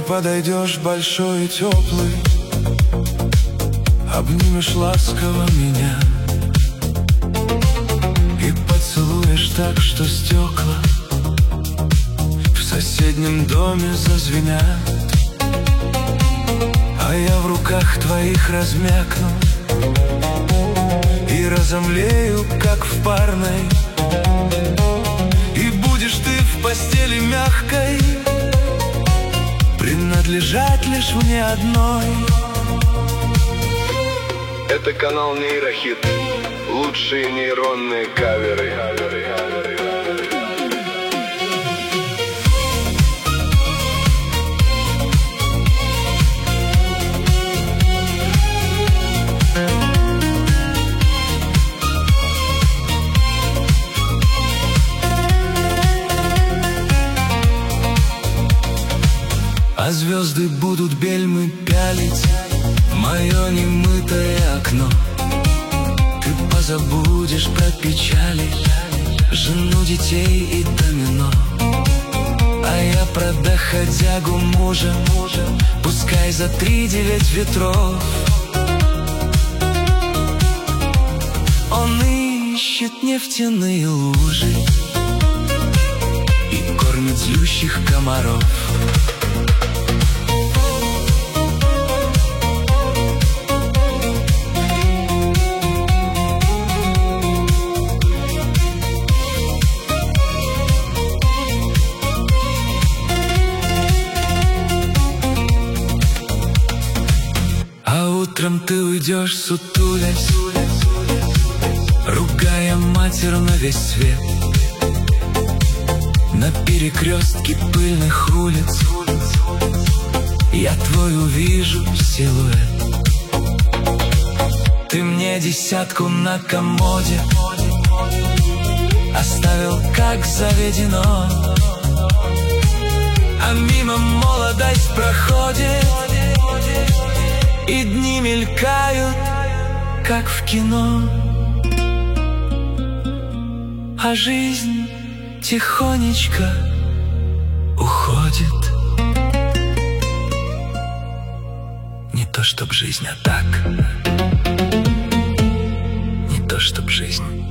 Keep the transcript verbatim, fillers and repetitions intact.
подойдешь большой и теплый, обнимешь ласково меня и поцелуешь так, что стекла в соседнем доме зазвенят, а я в руках твоих размякну и разомлею, как в парной, и будешь ты в постели мягкой принадлежать лишь мне одной. Это канал Нейрохит. Лучшие нейронные каверы. А звезды будут бельмы пялить в мое немытое окно. Ты позабудешь про печали, жену, детей и домино. А я про доходягу мужа, пускай за три девять ветров. Он ищет нефтяные лужи и кормит злющих комаров. Утром ты уйдешь, сутулясь, ругая матерь на весь свет. На перекрестке пыльных улиц я твой увижу силуэт. Ты мне десятку на комоде оставил, как заведено, а мимо молодость проходит, и дни мелькают, как в кино, а жизнь тихонечко уходит. Не то чтоб жизнь, а так. Не то чтоб жизнь.